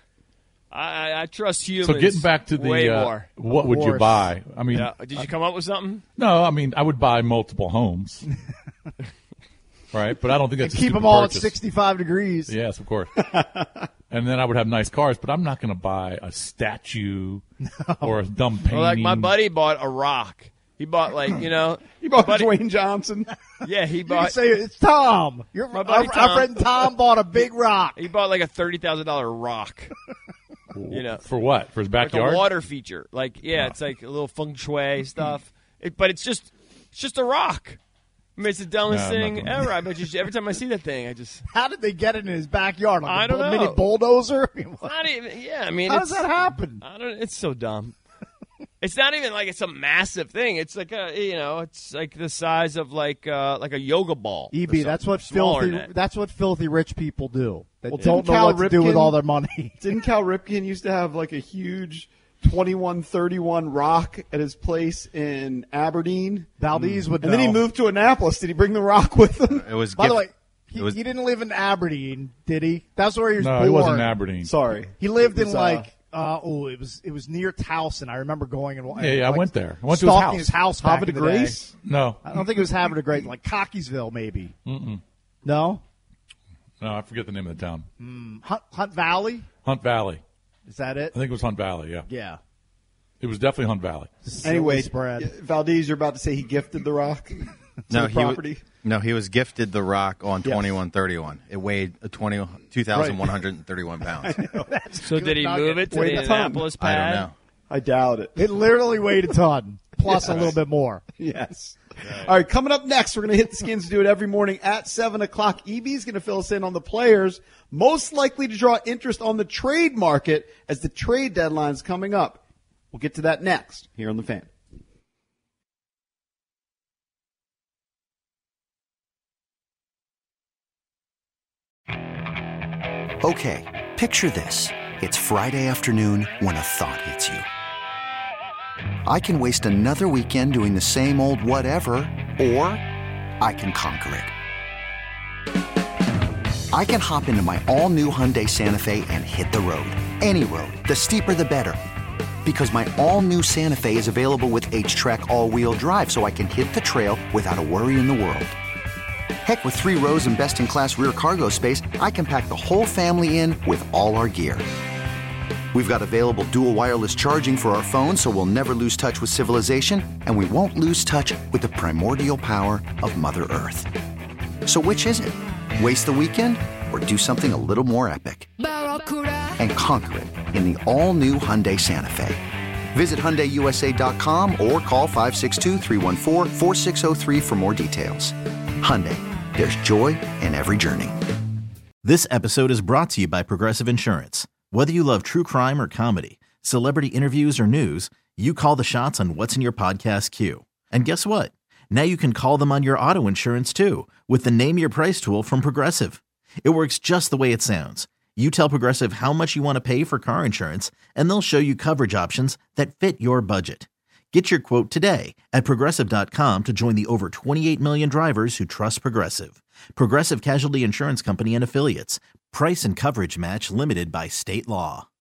I, I, I trust humans. So getting back to the way uh, more. what would you course. buy? I mean, Yeah. Did you come up with something? no, I mean I would buy multiple homes, right? But I don't think that's And a keep stupid them all purchase. at sixty-five degrees. Yes, of course. And then I would have nice cars, but I'm not going to buy a statue or a dumb painting. Well, like my buddy bought a rock. He bought like you know. He bought buddy, Dwayne Johnson. Yeah, he You can bought. say it's Tom. Your, My our, buddy our Tom. friend Tom bought a big rock. He bought like a thirty thousand dollar rock. You know, For what? For his like backyard? a water feature. Like yeah, it's like a little feng shui stuff. It, but it's just it's just a rock. I mean, it's the dumbest No, I'm not thing gonna- ever. I bet you every time I see that thing, I just How did they get it in his backyard? Like I a don't bull- know. mini bulldozer? I mean, what- not even. Yeah, I mean, How it's, does that happen? I don't. It's so dumb. It's not even like it's a massive thing. It's like a you know, it's like the size of like uh, like a yoga ball. E or B, that's something, what smaller filthy. than that. That's what filthy rich people do. They Well, don't didn't know Cal what to do with Ripken- all their money. Didn't Cal Ripken used to have like a huge twenty-one thirty-one rock at his place in Aberdeen? Valdez would And then he know. moved to Annapolis. Did he bring the rock with him? It was. By the gift- way, he, it was- he didn't live in Aberdeen, did he? That's where he was no, born. he wasn't in Aberdeen. Sorry. He lived It in was, uh, like uh, oh, it was it was near Towson. I remember going and Yeah, yeah, I like, went there. I went to his stalking house. his house. Back Havre de in the day. Grace? No, I don't think it was Havre de Grace, like Cockeysville, maybe. Mm-mm. No, no, I forget the name of the town. Hunt, Hunt Valley. Hunt Valley. Is that it? I think it was Hunt Valley. Yeah, Yeah. it was definitely Hunt Valley. Anyway, spread. Valdez, you're about to say he gifted the rock to No, the he wa- property? no, he was gifted the rock on Yes. twenty-one thirty-one. It weighed a twenty two thousand one hundred thirty-one pounds. So did he move it to Wait, the a ton. Annapolis I pad? don't know. I doubt it. It literally weighed a ton, plus a little bit more. Yes. All right, coming up next, we're going to hit the skins, do it every morning at seven o'clock. E B is going to fill us in on the players most likely to draw interest on the trade market as the trade deadline's coming up. We'll get to that next here on The Fan. Okay, Picture this. It's Friday afternoon when a thought hits you. I can waste another weekend doing the same old whatever, or I can conquer it. I can hop into my all-new Hyundai Santa Fe and hit the road. Any road. The steeper, the better. Because my all-new Santa Fe is available with H-Track all-wheel drive, so I can hit the trail without a worry in the world. Heck, with three rows and best-in-class rear cargo space, I can pack the whole family in with all our gear. We've got available dual wireless charging for our phones, so we'll never lose touch with civilization, and we won't lose touch with the primordial power of Mother Earth. So which is it? Waste the weekend or do something a little more epic? And conquer it in the all-new Hyundai Santa Fe. Visit Hyundai U S A dot com or call five six two, three one four, four six zero three for more details. Hyundai, there's joy in every journey. This episode is brought to you by Progressive Insurance. Whether you love true crime or comedy, celebrity interviews or news, you call the shots on what's in your podcast queue. And guess what? Now you can call them on your auto insurance too with the Name Your Price tool from Progressive. It works just the way it sounds. You tell Progressive how much you want to pay for car insurance, and they'll show you coverage options that fit your budget. Get your quote today at Progressive dot com to join the over twenty-eight million drivers who trust Progressive. Progressive Casualty Insurance Company and Affiliates. Price and coverage match limited by state law.